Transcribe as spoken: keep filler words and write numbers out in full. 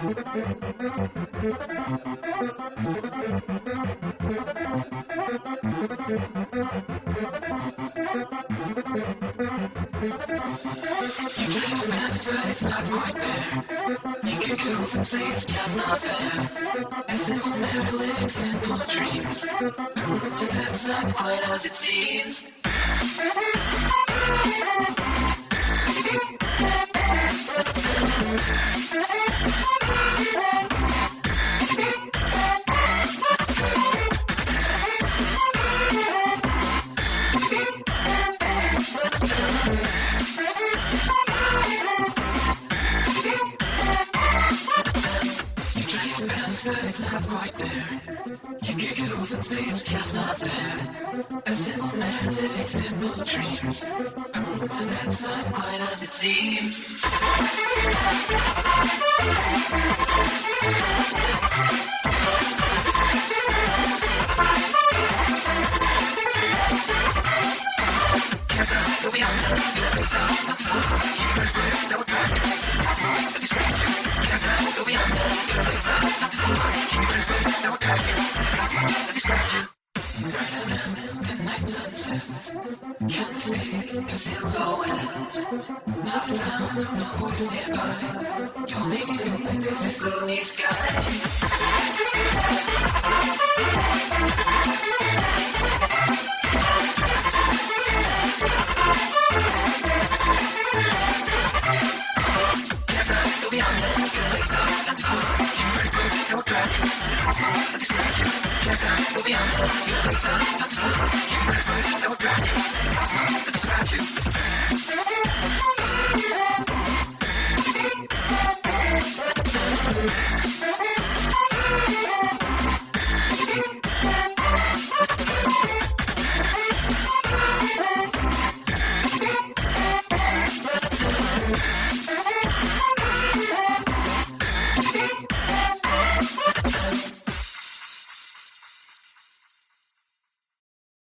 It's not quite there. You can go and say it's just not there. As if merely simple dreams. But that's not quite as it seems. It's not quite there. You kick it off and say it's just not there. A simple man living simple dreams. But that's not quite as it seems. Go beyond the limits of the floor. Universe words that will drive you to distract you. Go beyond the limits of the floor. Universe words that will drive you to distract you. Bright and lemon, the night sunset. Can't stay as it goes. Not a sound, no voice nearby. You're making me feel like this gloomy sky. Go beyond the limits of the floor. Universe words that will drive you to distract you. Go beyond the limits of the floor. Universe words that will drive you to distract you.